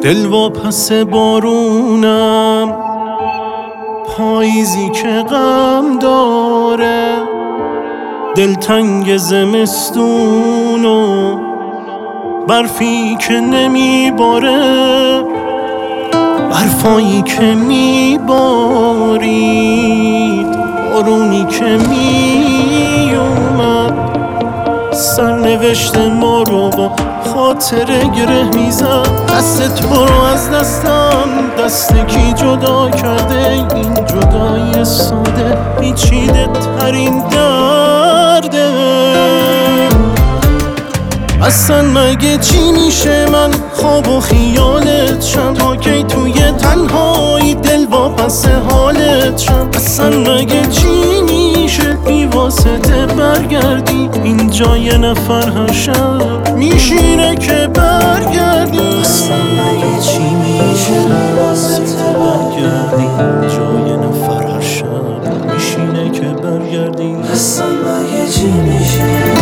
دل واپس بارونم، پاییزی که غم داره، دلتنگ زمستون و برفی که نمیباره، برفایی که میبارید، بارونی که میومد، سرنوشت ما رو با خاطره گره میزد. دست تو رو از دستم، دست کی جدا کرده؟ این جدایی ساده پیچیده ترین درده. اصلا مگه چی میشه من خواب و خیالت شم؟ تا کی توی تنهایی دل واپس حالت شم؟ اصلا مگه چی میشه بی واسطه برگردی؟ اینجا یه نفر هر شب میشینه که برگردی. اصلا مگه چی میشه بی واسطه برگردی؟ اینجا یه نفر هر شب میشینه که برگردی. اصلا مگه چی میشه؟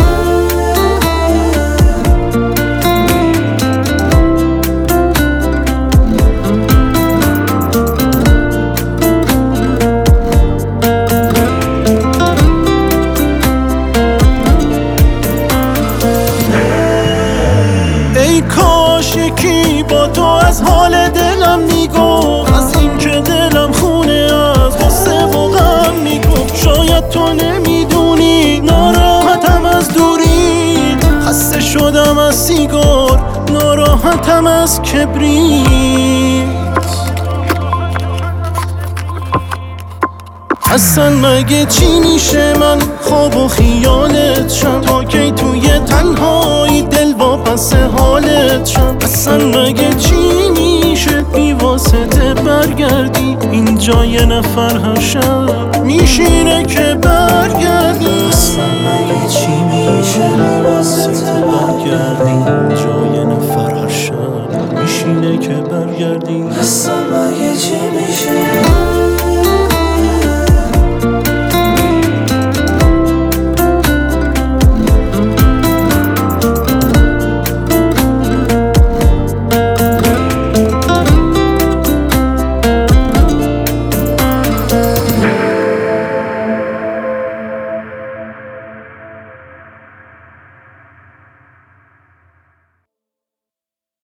ای کاش یکی با تو از حال دلم میگفت، از این که دلم خونه از غصه و غم میگفت. شاید تو نمیدونی ناراحتم از دوری، خسته شدم از سیگار، ناراحتم از کبریت. اصلا مگه چی میشه من خواب و خیالت شم؟ تا کی توی تنهایی دل واپس حالت شم؟ اصلا مگه چی میشه بی واسطه برگردی؟ اینجا یه نفر هر شب میشینه که برگردی. اصلا مگه چی میشه بی واسطه برگردی؟